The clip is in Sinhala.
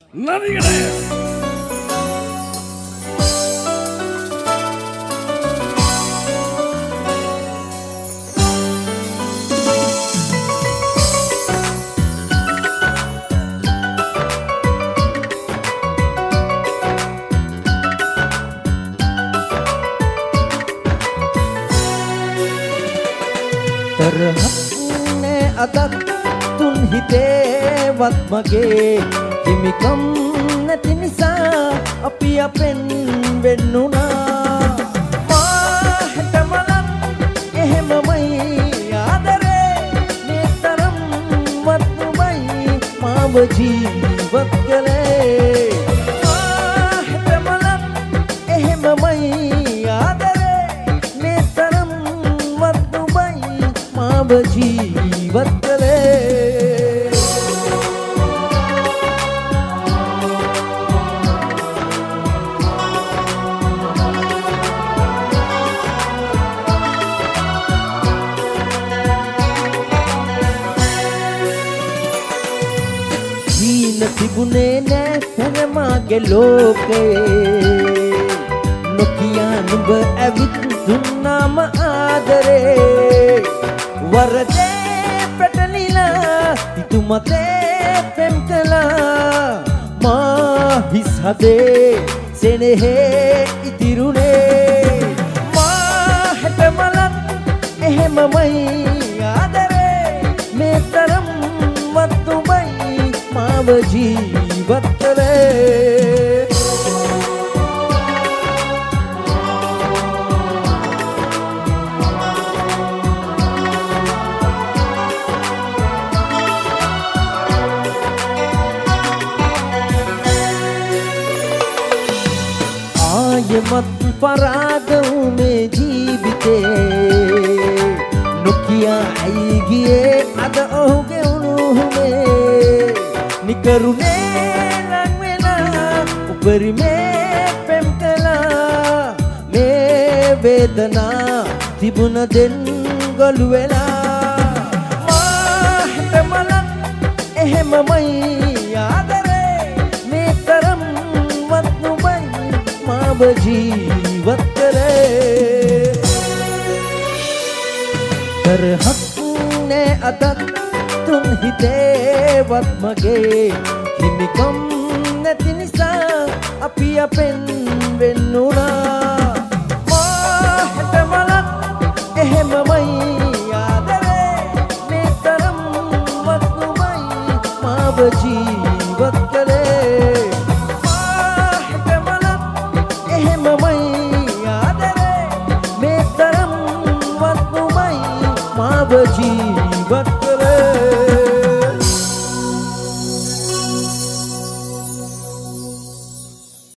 නරිගණය තරහක්නේ අදත් තුන් හිතේවත් මගේ හිමිකම් නැති නිසා අපි අපෙන් වෙන්නුනා මා හැටමලක් එහෙමමයි ආදරේ මේ තරම්වත් නුඹයි මාව ජීවත් කළේ මා හැටමලක් එහෙමමයි ආදරේ මේ තරම්වත් නුඹයි මාව ජීවත් කළේ තිබුණේ නෑ පැනමාගේ ලෝකේ නොකියා නුඹ ඇවිත් දුන්නාම ආදරේ වරදේ පැටලිලා හිතුමතේ පෙම් කළා මා හිස් හදේ සෙනෙහේ ඉතිරුනේ මා හැටමලක් එහෙමමයි ආදරේ මේ තරම්වත් නුඹයි මාව ජීවත් කළේ ආයමත් පරාද මේ ජීවිතේ නොකියා ඇයි ගියේ අද ඔහුගේ උණුහුමේ නිකරුණේ ලං වෙලා උපරිමේ පෙම් කළා මේ වේදනා තිබුණ දෙන් ගොළු වෙලා මා හැටමලක් එහෙමමයි ආදරේ මේ තරම්වත් නුඹයි මාව ජීවත් කරේ තරහක් නෑ අදත් තුන් හිතේවත් මගේ හිමිකම් නැති නිසා අපි අපෙන් වෙන්නුනා මා හැටමලක් එහෙමමයි ආදරේ මේ තරම්වත් නුඹයි මාව ජීවත් කළේ මා හැටමලක් එහෙමමයි ආදරේ මේ තරම්වත් නුඹයි මාව ජීවත්